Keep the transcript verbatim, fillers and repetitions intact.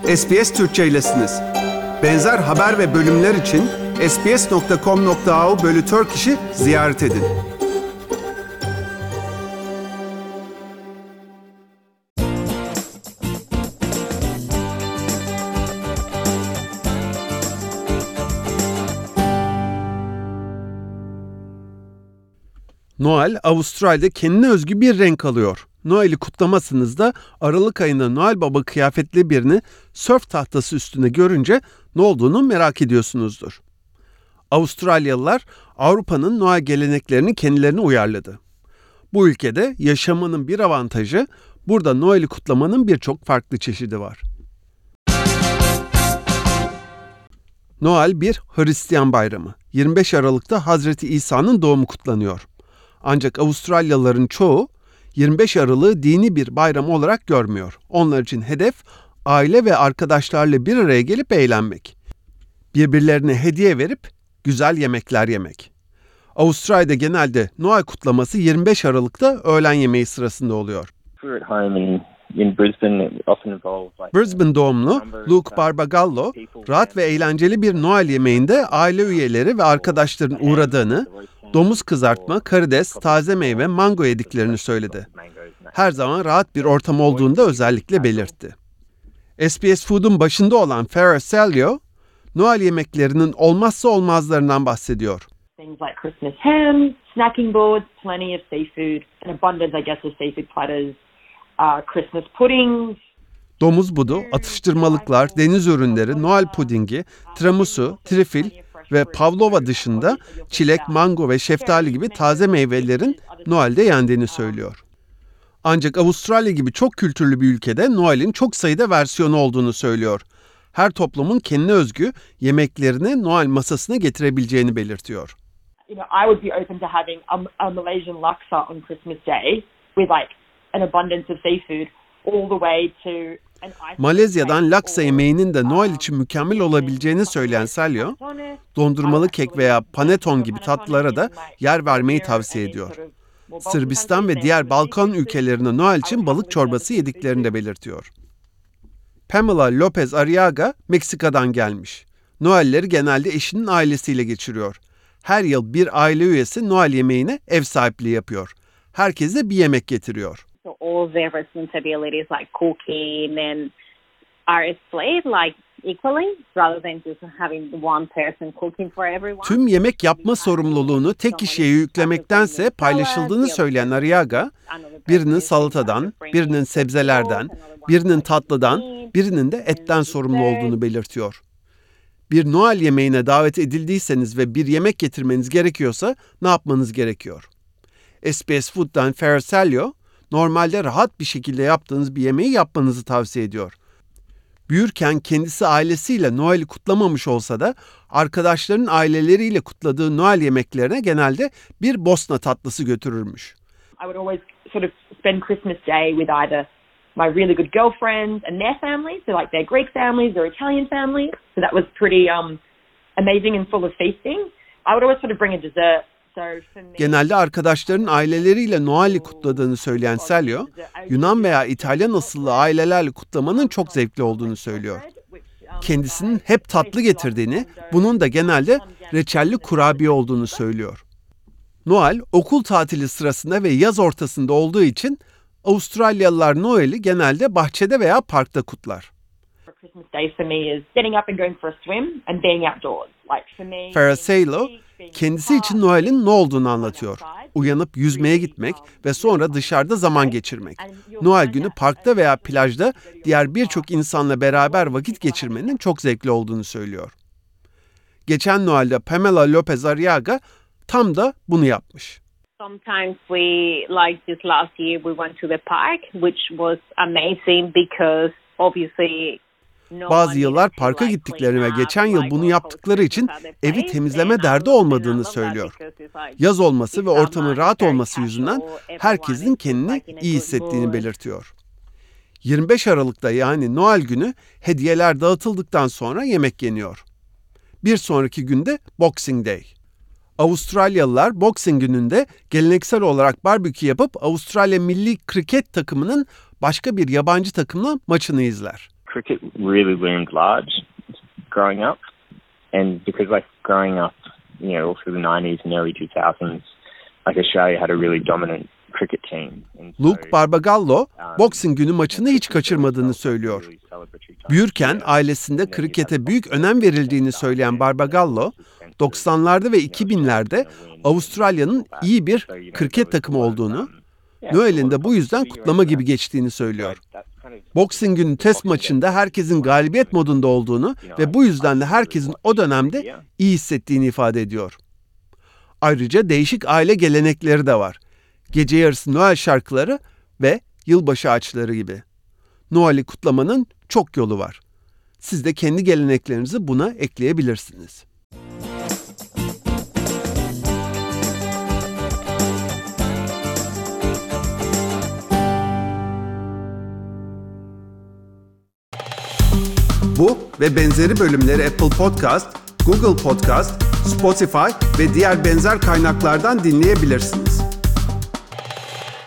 S B S Türkçe'ylesiniz. Benzer haber ve bölümler için sbs nokta com nokta a u bölü Turkish'i ziyaret edin. Noel, Avustralya'da kendine özgü bir renk alıyor. Noel'i kutlamasınızda Aralık ayında Noel Baba kıyafetli birini sörf tahtası üstünde görünce ne olduğunu merak ediyorsunuzdur. Avustralyalılar Avrupa'nın Noel geleneklerini kendilerine uyarladı. Bu ülkede yaşamanın bir avantajı, burada Noel'i kutlamanın birçok farklı çeşidi var. Noel bir Hristiyan bayramı. yirmi beş Aralık'ta Hazreti İsa'nın doğumu kutlanıyor. Ancak Avustralyalıların çoğu yirmi beş Aralık'ı dini bir bayram olarak görmüyor. Onlar için hedef aile ve arkadaşlarla bir araya gelip eğlenmek. Birbirlerine hediye verip güzel yemekler yemek. Avustralya'da genelde Noel kutlaması yirmi beş Aralık'ta öğlen yemeği sırasında oluyor. Brisbane doğumlu Luke Barbagallo, rahat ve eğlenceli bir Noel yemeğinde aile üyeleri ve arkadaşların uğradığını, domuz kızartma, karides, taze meyve, mango yediklerini söyledi. Her zaman rahat bir ortam olduğunda özellikle belirtti. S B S Food'un başında olan Farah Salio, Noel yemeklerinin olmazsa olmazlarından bahsediyor. Things like Christmas ham, snacking boards, plenty of seafood, an abundance, I guess, of seafood platters, uh, Christmas puddings. Domuz budu, atıştırmalıklar, deniz ürünleri, Noel pudingi, tiramisu, trifil ve pavlova dışında çilek, mango ve şeftali gibi taze meyvelerin Noel'de yendiğini söylüyor. Ancak Avustralya gibi çok kültürlü bir ülkede Noel'in çok sayıda versiyonu olduğunu söylüyor. Her toplumun kendine özgü yemeklerini Noel masasına getirebileceğini belirtiyor. You know, I would be open to having a, a Malaysian laksa on Christmas Day with like an abundance of seafood all the way to an ice. Malezya'dan laksa yemeğinin de Noel için mükemmel olabileceğini söyleyen Salio, dondurmalı kek veya paneton gibi tatlılara da yer vermeyi tavsiye ediyor. Sırbistan ve diğer Balkan ülkelerine Noel için balık çorbası yediklerini de belirtiyor. Pamela Lopez Arriaga, Meksika'dan gelmiş. Noel'leri genelde eşinin ailesiyle geçiriyor. Her yıl bir aile üyesi Noel yemeğine ev sahipliği yapıyor. Herkese bir yemek getiriyor. So all their responsibilities like cooking and are split like equally rather than just having one person cooking for everyone. Tüm yemek yapma sorumluluğunu tek kişiye yüklemektense paylaşıldığını söyleyen Arriaga, birinin salatadan, birinin sebzelerden, birinin tatlıdan, birinin de etten sorumlu olduğunu belirtiyor. Bir Noel yemeğine davet edildiyseniz ve bir yemek getirmeniz gerekiyorsa ne yapmanız gerekiyor? S B S Food'dan Farah Salio, normalde rahat bir şekilde yaptığınız bir yemeği yapmanızı tavsiye ediyor. Büyürken kendisi ailesiyle Noel'i kutlamamış olsa da arkadaşlarının aileleriyle kutladığı Noel yemeklerine genelde bir Bosna tatlısı götürürmüş. I would always sort of spend Christmas Day with either my really good girlfriends and their families, so like their Greek families or Italian families. So that was pretty um, amazing and full of feasting. I would always sort of bring a dessert. Genelde arkadaşların aileleriyle Noel'i kutladığını söyleyen Salio, Yunan veya İtalyan asıllı ailelerle kutlamanın çok zevkli olduğunu söylüyor. Kendisinin hep tatlı getirdiğini, bunun da genelde reçelli kurabiye olduğunu söylüyor. Noel, okul tatili sırasında ve yaz ortasında olduğu için Avustralyalılar Noel'i genelde bahçede veya parkta kutlar. Farah Salio, kendisi için Noel'in ne olduğunu anlatıyor. Uyanıp yüzmeye gitmek ve sonra dışarıda zaman geçirmek. Noel günü parkta veya plajda diğer birçok insanla beraber vakit geçirmenin çok zevkli olduğunu söylüyor. Geçen Noel'de Pamela Lopez Arriaga tam da bunu yapmış. Sometimes we, like this last year, we went to the park, which was amazing because obviously Bazı yıllar parka gittiklerini ve geçen yıl bunu yaptıkları için evi temizleme derdi olmadığını söylüyor. Yaz olması ve ortamın rahat olması yüzünden herkesin kendini iyi hissettiğini belirtiyor. yirmi beş Aralık'ta yani Noel günü hediyeler dağıtıldıktan sonra yemek yeniyor. Bir sonraki günde Boxing Day. Avustralyalılar Boxing gününde geleneksel olarak barbekü yapıp Avustralya milli kriket takımının başka bir yabancı takımla maçını izler. cricket really loomed large growing up. And because like growing up, you know, all through the nineties and early two thousands, like Australia had a really dominant cricket team. And so, Luke Barbagallo, Boxing Günü maçını hiç kaçırmadığını söylüyor. Büyürken ailesinde krikete büyük önem verildiğini söyleyen Barbagallo, doksanlarda ve iki binlerde Avustralya'nın iyi bir kriket takımı olduğunu, Noel'in de bu yüzden kutlama gibi geçtiğini söylüyor. Boxing Günü test maçında herkesin galibiyet modunda olduğunu ve bu yüzden de herkesin o dönemde iyi hissettiğini ifade ediyor. Ayrıca değişik aile gelenekleri de var. Gece yarısı Noel şarkıları ve yılbaşı ağaçları gibi. Noel'i kutlamanın çok yolu var. Siz de kendi geleneklerinizi buna ekleyebilirsiniz. Bu ve benzeri bölümleri Apple Podcast, Google Podcast, Spotify ve diğer benzer kaynaklardan dinleyebilirsiniz.